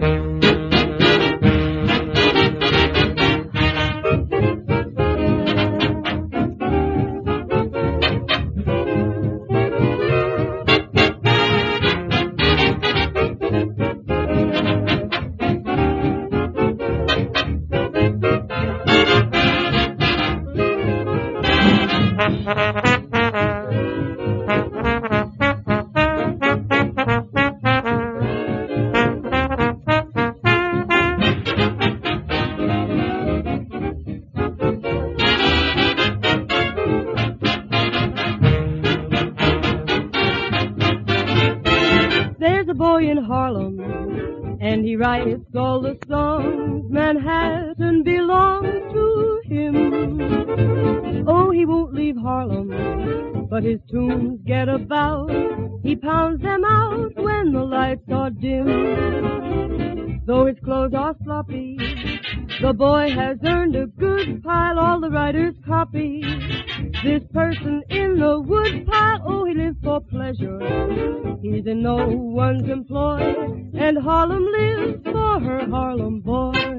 There's a boy in Harlem, and he writes all the songs. Manhattan belongs to him. Oh, he won't leave Harlem, but his tunes get about. He pounds them out when the lights are dim. Though his clothes are sloppy, the boy has earned a good pile. All the writers copy this person in the woodpile. Oh, he lives for pleasure. He's in no one's employ, and Harlem lives for her Harlem boy.